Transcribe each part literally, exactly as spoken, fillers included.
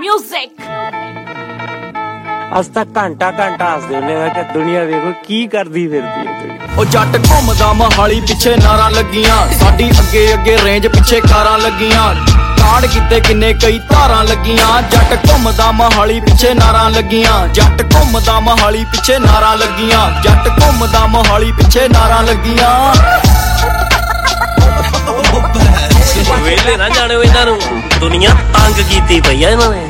Music अस तक घंटा घंटा हसदे हुन्ने आ कि दुनिया देखो की करदी फिरदी है। ओ जट घुमदा मोहाली पिछे नारां लगियां, साडी अगे अगे रेंज पिछे कारां लगियां, कांड कीते किन्ने कई धारां लगियां। जट घुमदा मोहाली पिछे नारां लगियां, जट घुमदा मोहाली पिछे नारां लगियां, जट घुमदा मोहाली पिछे नारां लगियां। वेले ना जाने इन्हां नूं दुनिया तंग कीती पई है इन्हां ने।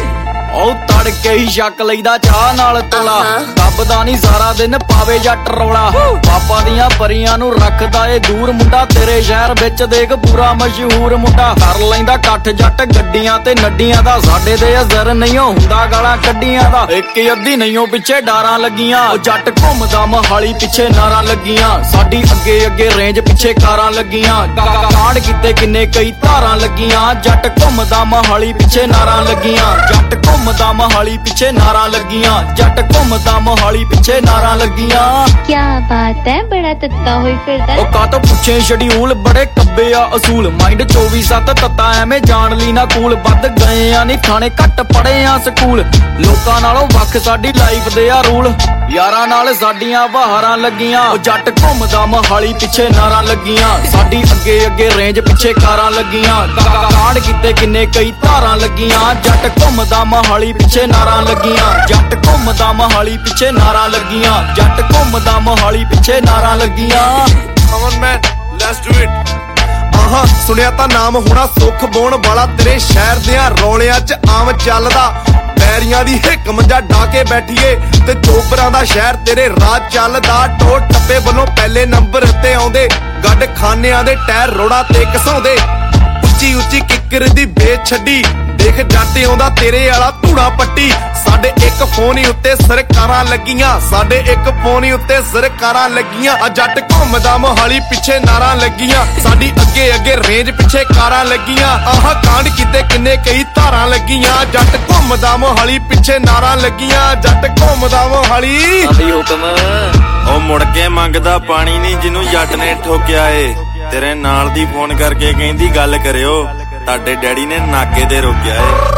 ओ तड़के ही शक लईदा चाह नाल तोला, दबदा नी सारा दिन पावे जट रौला। पापा दियां परियां नूं रखदा ए दूर मुंडा, तेरे शहर विच देख पूरा मशहूर मुंडा। कर लैंदा कट्ठ जट गड्डियां ते नड्डियां दा, साडे दे अज़र नहीं हुंदा गालां कड्डियां दा। इक अद्धी नहीं पिछे डारां लगियां, ओ जट घुमदा मोहाली पिछे नारां लगियां, साडी अगे अगे रेंज पिछे कारां लगियां, कांड कीते किन्ने कई धारां लगियां। जट घुमदा मोहाली पिछे नारां लगियां, जट घुमदा मोहाली पिछे नारां लगियां, जट घुमदा मोहाली पिछे नारां लगियां। क्या बात है, बड़ा तत्ता होई फिरदा। ओ का तो पुछे शेड्यूल बड़े कब्बे आ असूल, माइंड चौबी सत्त तत्ता एवें जान ली ना कूल। बद गए आ नी थाने घट पढ़े आ स्कूल, लोकां नालों वख साडी लाइफ दे आ रूल। यारां नाल साडियां बहारां लगियां, ओ जट घुमदा मोहाली पिछे नारां लगियां, साडी अगे अगे रेंज पिछे कारां लगियां, कांड कीते किन्ने कई धारां लगियां। जट घुमदा मोहाली पिछे नारां लगियां, जट घुमदा मोहाली पिछे नारां लगियां, जट घुमदा मोहाली पिछे नारां लगियां। Aman man let's do it. आहा सुनिया ता नाम होना सुख बोण वाला, तेरे शहर दियां रौलियां च आम चलदा। पैरियां दी हिक मंजा डाके बैठीए ते चोबरां दा शहर तेरे राज चलदा। टोर टप्पे वल्लों पहले नंबर ते आउंदे, गड्ड खानियां दे टायर रोड़ा ते घसाउंदे। उच्ची उच्ची किक्कर दी बेच छड्डी, देख जट आउंदा तेरे आला धूड़ा पट्टी। साडे एक फोन ही उत्ते सरकारां लगियां, साडे एक फोन ही उत्ते सरकारां लगियां। आ जट घुमदा मोहाली पिछे नारां लगियां, साडी अगे अगे रेंज पिछे कारां लगियां। आह कांड कीते किन्ने कई धारां लगियां, जट घुमदा मोहाली पिछे नारां लगियां, जट घुमदा मोहाली। अभी हुक्म ओ मुड़ के मंगदा पानी नहीं जिन्नू जट ने ठोकिया ए, तेरे नाल दी फोन करके कहंदी गल करियो, ताडे डैडी ने नाके ते रोकिया ए।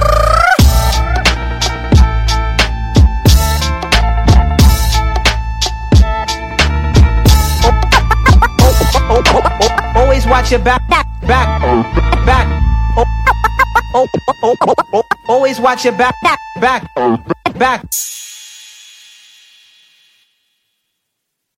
Always watch your back, back, back, back. Oh, oh, oh, oh, oh, always watch your back, back, back.